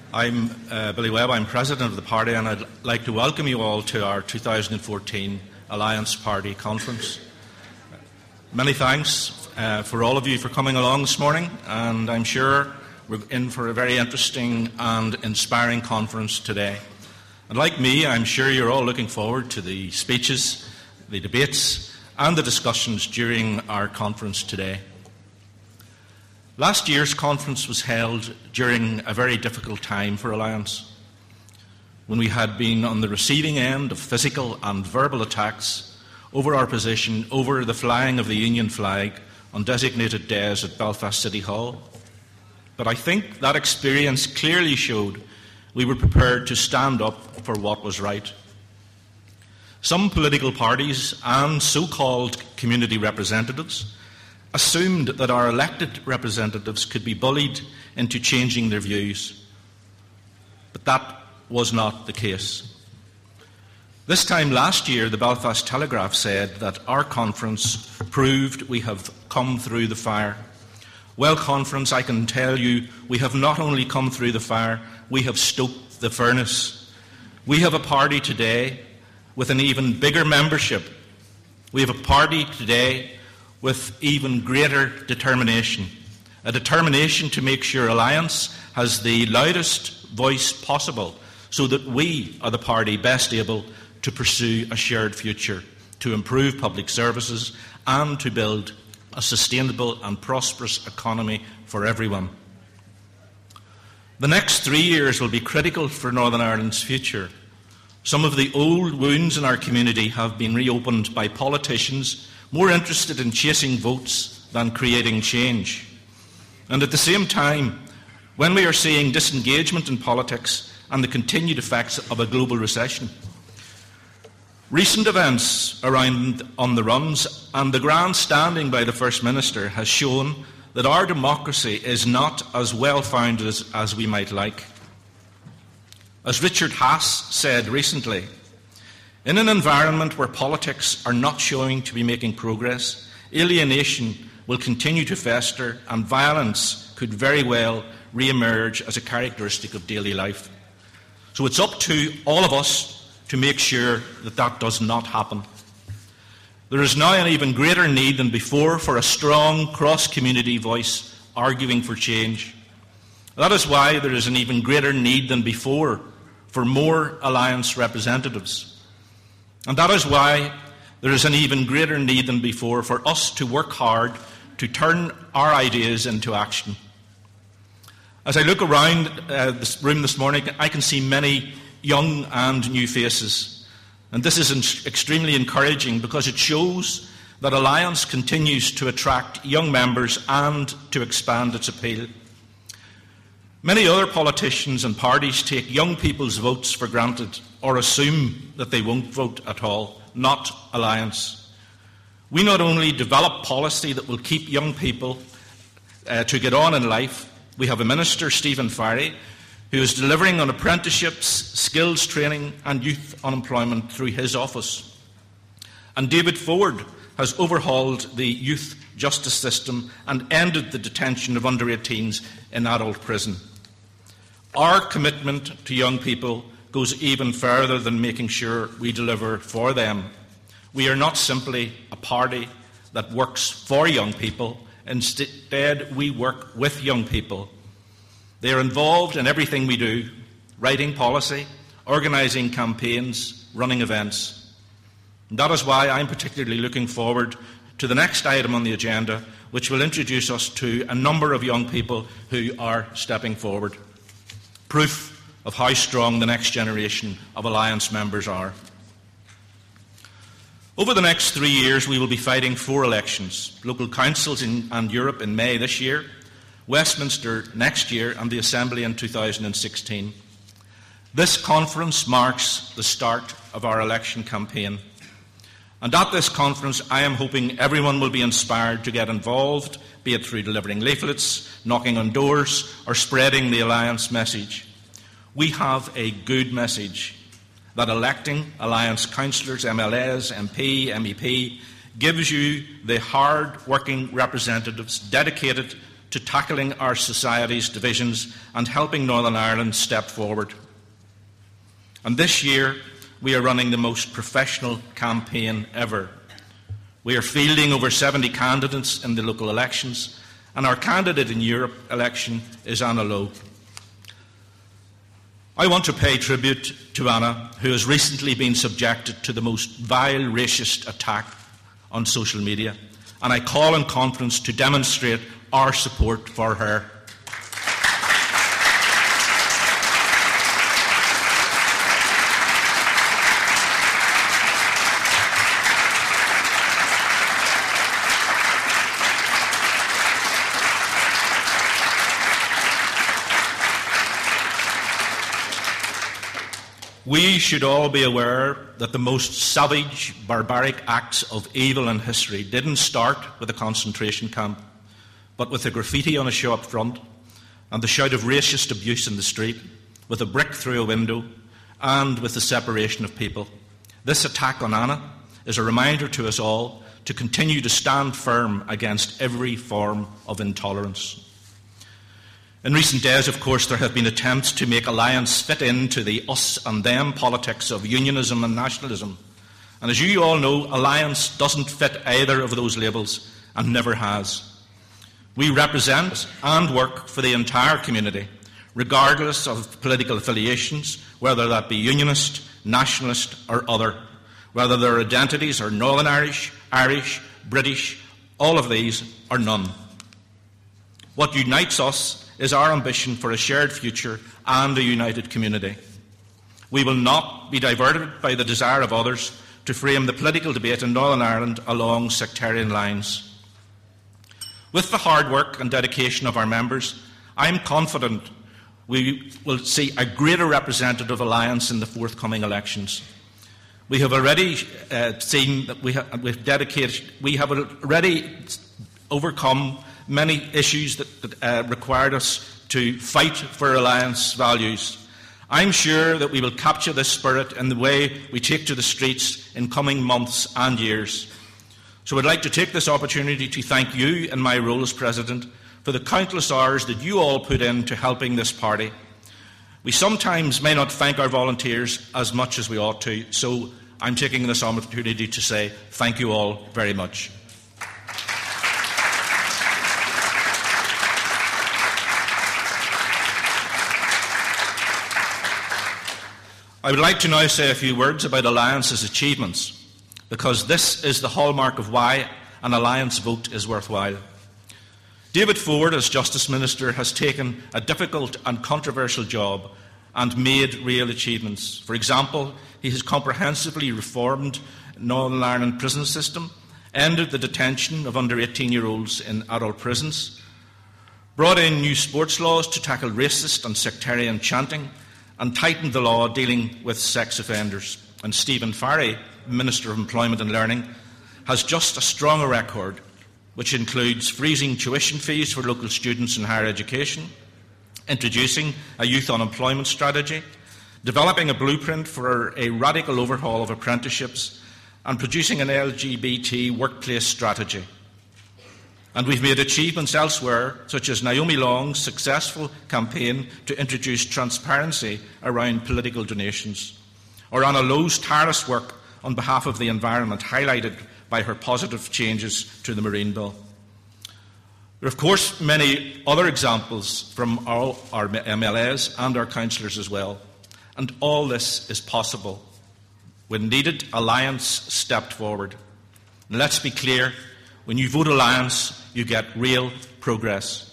I'm Billy Webb, I'm President of the party, and I'd like to welcome you all to our 2014 Alliance Party Conference. Many thanks for all of you for coming along this morning, and I'm sure we're in for a very interesting and inspiring conference today. And like me, I'm sure you're all looking forward to the speeches, the debates, and the discussions during our conference today. Last year's conference was held during a very difficult time for Alliance, when we had been on the receiving end of physical and verbal attacks over our position over the flying of the Union flag on designated days at Belfast City Hall. But I think that experience clearly showed we were prepared to stand up for what was right. Some political parties and so-called community representatives assumed that our elected representatives could be bullied into changing their views. But that was not the case. This time last year, the Belfast Telegraph said that our conference proved we have come through the fire. Well, conference, I can tell you, we have not only come through the fire, we have stoked the furnace. We have a party today with an even bigger membership. We have a party today with even greater determination, a determination to make sure Alliance has the loudest voice possible so that we are the party best able to pursue a shared future, to improve public services and to build a sustainable and prosperous economy for everyone. The next 3 years will be critical for Northern Ireland's future. Some of the old wounds in our community have been reopened by politicians more interested in chasing votes than creating change. And at the same time, when we are seeing disengagement in politics and the continued effects of a global recession, recent events around on the runs and the grandstanding by the First Minister has shown that our democracy is not as well founded as we might like. As Richard Haas said recently, in an environment where politics are not showing to be making progress, alienation will continue to fester and violence could very well re-emerge as a characteristic of daily life. So it's up to all of us to make sure that that does not happen. There is now an even greater need than before for a strong cross-community voice arguing for change. That is why there is an even greater need than before for more Alliance representatives. And that is why there is an even greater need than before for us to work hard to turn our ideas into action. As I look around this room this morning, I can see many young and new faces. And this is extremely encouraging because it shows that Alliance continues to attract young members and to expand its appeal. Many other politicians and parties take young people's votes for granted or assume that they won't vote at all, not Alliance. We not only develop policy that will keep young people to get on in life, we have a Minister, Stephen Farry, who is delivering on apprenticeships, skills training and youth unemployment through his office. And David Ford has overhauled the youth justice system and ended the detention of under-18s in adult prison. Our commitment to young people goes even further than making sure we deliver for them. We are not simply a party that works for young people. Instead, we work with young people. They are involved in everything we do, writing policy, organising campaigns, running events. And that is why I'm particularly looking forward to the next item on the agenda, which will introduce us to a number of young people who are stepping forward. Proof of how strong the next generation of Alliance members are. Over the next 3 years, we will be fighting 4 elections: local councils and Europe in May this year, Westminster next year, and the Assembly in 2016. This conference marks the start of our election campaign. And at this conference, I am hoping everyone will be inspired to get involved, be it through delivering leaflets, knocking on doors, or spreading the Alliance message. We have a good message that electing Alliance councillors, MLAs, MEP, gives you the hard-working representatives dedicated to tackling our society's divisions and helping Northern Ireland step forward. And this year, we are running the most professional campaign ever. We are fielding over 70 candidates in the local elections, and our candidate in Europe election is Anna Lowe. I want to pay tribute to Anna, who has recently been subjected to the most vile racist attack on social media, and I call on conference to demonstrate our support for her. We should all be aware that the most savage, barbaric acts of evil in history didn't start with a concentration camp, but with a graffiti on a shop front and the shout of racist abuse in the street, with a brick through a window, and with the separation of people. This attack on Anna is a reminder to us all to continue to stand firm against every form of intolerance. In recent days, of course, there have been attempts to make Alliance fit into the us and them politics of unionism and nationalism. And as you all know, Alliance doesn't fit either of those labels and never has. We represent and work for the entire community, regardless of political affiliations, whether that be unionist, nationalist or other, whether their identities are Northern Irish, Irish, British, all of these or none. What unites us is our ambition for a shared future and a united community. We will not be diverted by the desire of others to frame the political debate in Northern Ireland along sectarian lines. With the hard work and dedication of our members, I am confident we will see a greater representative alliance in the forthcoming elections. We have already seen that we have already overcome many issues that required us to fight for alliance values. I'm sure that we will capture this spirit in the way we take to the streets in coming months and years. So I'd like to take this opportunity to thank you in my role as President for the countless hours that you all put into helping this party. We sometimes may not thank our volunteers as much as we ought to, so I'm taking this opportunity to say thank you all very much. I would like to now say a few words about Alliance's achievements, because this is the hallmark of why an Alliance vote is worthwhile. David Ford, as Justice Minister, has taken a difficult and controversial job and made real achievements. For example, he has comprehensively reformed Northern Ireland prison system, ended the detention of under 18-year-olds in adult prisons, brought in new sports laws to tackle racist and sectarian chanting, and tightened the law dealing with sex offenders. And Stephen Farry, Minister of Employment and Learning, has just as strong a record, which includes freezing tuition fees for local students in higher education, introducing a youth unemployment strategy, developing a blueprint for a radical overhaul of apprenticeships, and producing an LGBT workplace strategy. And we've made achievements elsewhere, such as Naomi Long's successful campaign to introduce transparency around political donations, or Anna Lowe's tireless work on behalf of the environment, highlighted by her positive changes to the Marine Bill. There are, of course, many other examples from all our MLAs and our councillors as well, and all this is possible. When needed, Alliance stepped forward. And let's be clear, when you vote Alliance, you get real progress.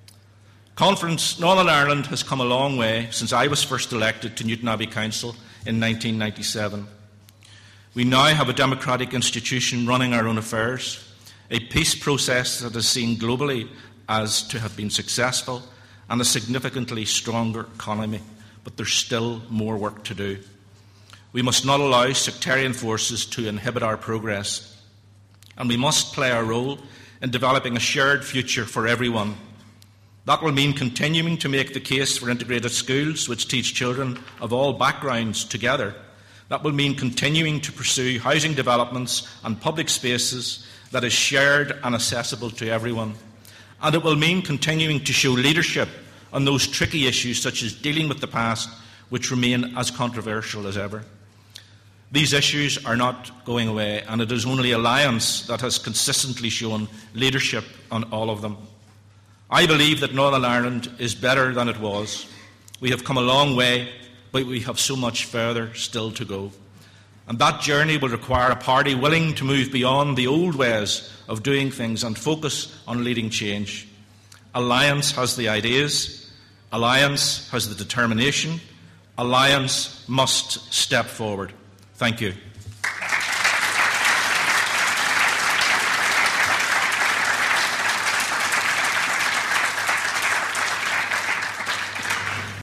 Conference Northern Ireland has come a long way since I was first elected to Newtownabbey Council in 1997. We now have a democratic institution running our own affairs, a peace process that is seen globally as to have been successful, and a significantly stronger economy. But there's still more work to do. We must not allow sectarian forces to inhibit our progress. And we must play our role in developing a shared future for everyone. That will mean continuing to make the case for integrated schools which teach children of all backgrounds together. That will mean continuing to pursue housing developments and public spaces that is shared and accessible to everyone. and it will mean continuing to show leadership on those tricky issues such as dealing with the past, which remain as controversial as ever. These issues are not going away, and it is only Alliance that has consistently shown leadership on all of them. I believe that Northern Ireland is better than it was. We have come a long way, but we have so much further still to go. And that journey will require a party willing to move beyond the old ways of doing things and focus on leading change. Alliance has the ideas. Alliance has the determination. Alliance must step forward. Thank you.